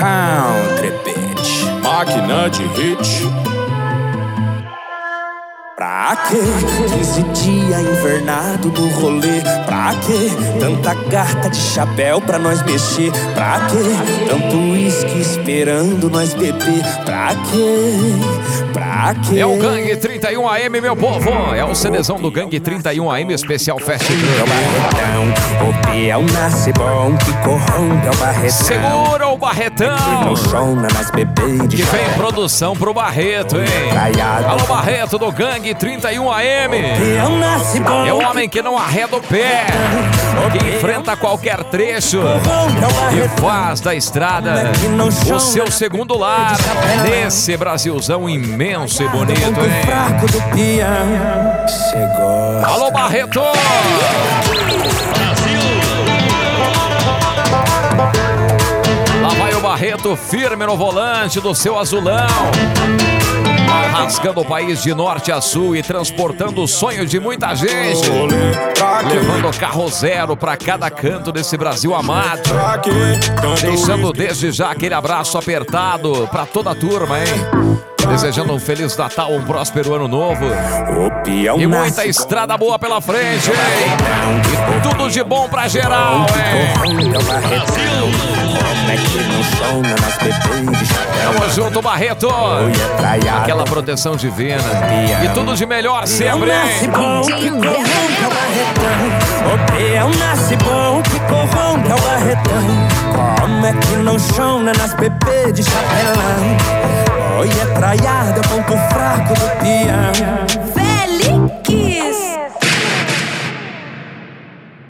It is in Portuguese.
Country Beat, máquina de hit. Pra quê? 15 dias invernado no rolê. Pra quê? Tanta gata de chapéu pra nós mexer. Pra quê? Tanto uísque esperando nós beber. Pra quê? Pra quê? É o Gangue 31 AM, meu povo. É o CDzão do Gangue 31 AM Especial Fest Club. É o Barretão, o Biel nasce bom, que corrompe é o Barretão. Segura o Barretão, no chão, nas bebês de que vem produção pro Barreto, hein? Alô, Barreto do Gangue 31 AM. É o homem que não arreda o pé, que enfrenta qualquer trecho e faz da estrada o seu segundo lar nesse Brasilzão imenso e bonito, hein? Alô, Barreto! Lá vai o Barreto firme no volante do seu azulão, rasgando o país de norte a sul e transportando o sonho de muita gente, levando carro zero pra cada canto desse Brasil amado, deixando desde já aquele abraço apertado pra toda a turma, hein? Desejando um Feliz Natal, um próspero Ano Novo e muita estrada boa pela frente, hein? E tudo de bom pra geral, hein? Tamo junto, Barreto. Aquela proteção divina e tudo de melhor sempre, hein? O Biel nasce bom, que corrompe é o Barretão. Como é que não chona nas bebês de chapelão? Oi, é traiada, ponto fraco do peão. Feliz